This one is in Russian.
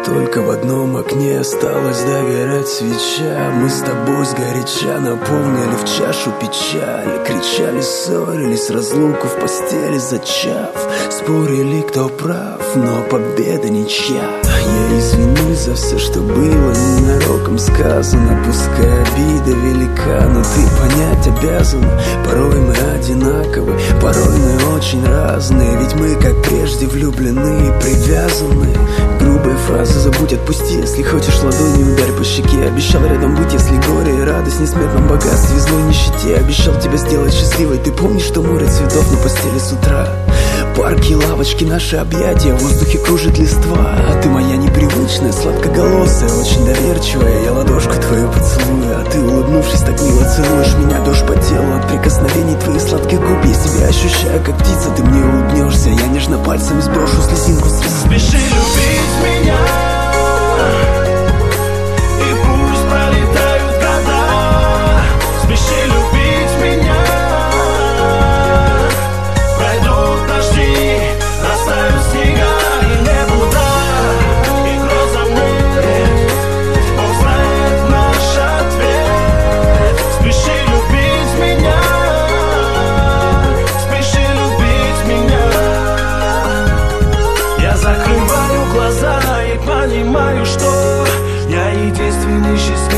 Только в одном окне осталась догорать свеча. Мы с тобой сгоряча наполнили в чашу печали. Кричали, ссорились, разлуку в постели зачав. Спорили, кто прав, но победа ничья. Я извинюсь за все, что было ненароком сказано. Пускай обида велика, но ты понять обязана. Порой мы одинаковы, порой мы очень разные. Ведь мы, как прежде, влюблены и привязаны. Грубые фразы забудь, отпусти. Если хочешь, ладонью ударь по щеке. Обещал рядом быть, если горе и радость в несметном богатстве, злой нищете. Обещал тебя сделать счастливой. Ты помнишь, что море цветов на постели с утра? Парки, лавочки, наши объятия, в воздухе кружит листва. А ты моя непривычная, сладкоголосая, очень доверчивая. Я ладошку твою поцелую, а ты, улыбнувшись, так мило целуешь меня. Дрожь по телу от прикосновений твоих сладких губ. Я себя ощущаю, как птица, ты мне улыбнешься. Я нежно пальцами сброшу слезинку с лица. Спеши любить меня, и пусть пролетают года. Спеши любить меня. Пройдут дожди, растают снега и небуда, и грозами Бог знает наш ответ. Спеши любить меня, спеши любить меня. Я закрываю глаза и понимаю, что я единственный счастливый.